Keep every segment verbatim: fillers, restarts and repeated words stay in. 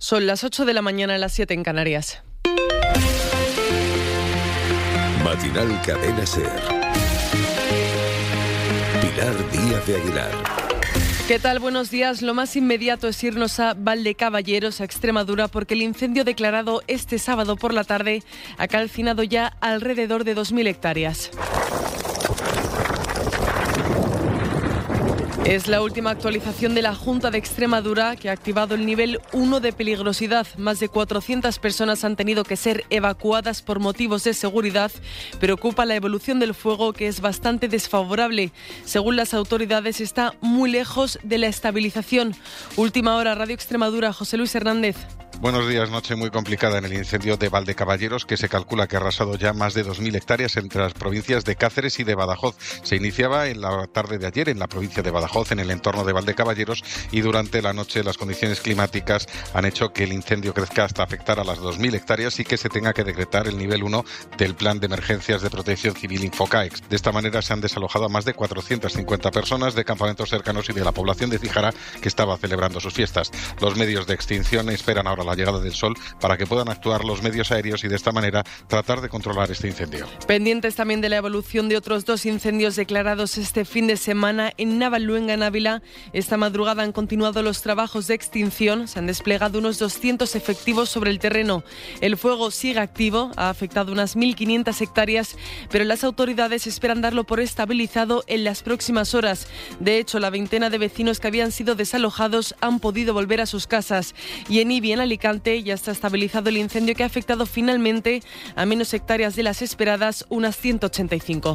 Son las ocho de la mañana, las siete en Canarias. Matinal Cadena Ser. Pilar Díaz de Aguilar. ¿Qué tal? Buenos días. Lo más inmediato es irnos a Valdecaballeros, a Extremadura, porque el incendio declarado este sábado por la tarde ha calcinado ya alrededor de dos mil hectáreas. Es la última actualización de la Junta de Extremadura, que ha activado el nivel uno de peligrosidad. Más de cuatrocientas personas han tenido que ser evacuadas por motivos de seguridad. Preocupa la evolución del fuego, que es bastante desfavorable. Según las autoridades, está muy lejos de la estabilización. Última hora, Radio Extremadura, José Luis Hernández. Buenos días. Noche muy complicada en el incendio de Valdecaballeros, que se calcula que ha arrasado ya más de dos mil hectáreas entre las provincias de Cáceres y de Badajoz. Se iniciaba en la tarde de ayer en la provincia de Badajoz, en el entorno de Valdecaballeros, y durante la noche las condiciones climáticas han hecho que el incendio crezca hasta afectar a las dos mil hectáreas y que se tenga que decretar el nivel uno del Plan de Emergencias de Protección Civil Infocaex. De esta manera se han desalojado a más de cuatrocientas cincuenta personas de campamentos cercanos y de la población de Cíjara, que estaba celebrando sus fiestas. Los medios de extinción esperan ahora la llegada del sol para que puedan actuar los medios aéreos y de esta manera tratar de controlar este incendio. Pendientes también de la evolución de otros dos incendios declarados este fin de semana en Navalluenga, en Ávila. Esta madrugada han continuado los trabajos de extinción. Se han desplegado unos doscientos efectivos sobre el terreno. El fuego sigue activo, ha afectado unas mil quinientas hectáreas, pero las autoridades esperan darlo por estabilizado en las próximas horas. De hecho, la veintena de vecinos que habían sido desalojados han podido volver a sus casas. Y en Ibi, en Alicante, ya está estabilizado el incendio, que ha afectado finalmente a menos hectáreas de las esperadas, unas ciento ochenta y cinco.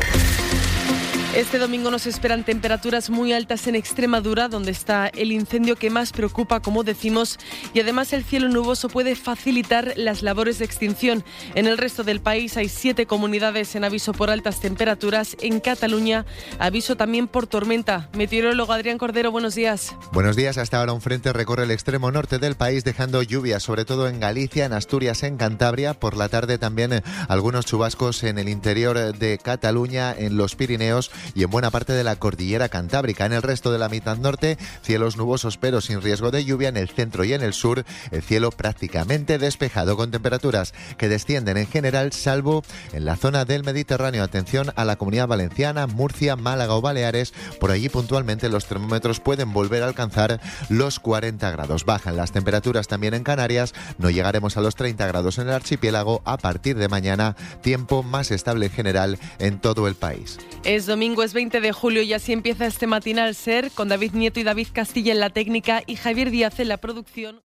Este domingo nos esperan temperaturas muy altas en Extremadura, donde está el incendio que más preocupa, como decimos, y además el cielo nuboso puede facilitar las labores de extinción. En el resto del país hay siete comunidades en aviso por altas temperaturas. En Cataluña, aviso también por tormenta. Meteorólogo Adrián Cordero, buenos días. Buenos días. Hasta ahora un frente recorre el extremo norte del país, dejando lluvias, sobre todo en Galicia, en Asturias, en Cantabria. Por la tarde también algunos chubascos en el interior de Cataluña, en los Pirineos y en buena parte de la cordillera cantábrica. En el resto de la mitad norte, cielos nubosos pero sin riesgo de lluvia. En el centro y en el sur, el cielo prácticamente despejado, con temperaturas que descienden en general, salvo en la zona del Mediterráneo. Atención a la Comunidad Valenciana, Murcia, Málaga o Baleares. Por allí puntualmente los termómetros pueden volver a alcanzar los cuarenta grados. Bajan las temperaturas también en Canarias. No llegaremos a los treinta grados en el archipiélago. A partir de mañana, tiempo más estable en general en todo el país. Es domingo, es veinte de julio y así empieza este matinal SER, con David Nieto y David Castilla en la técnica y Javier Díaz en la producción.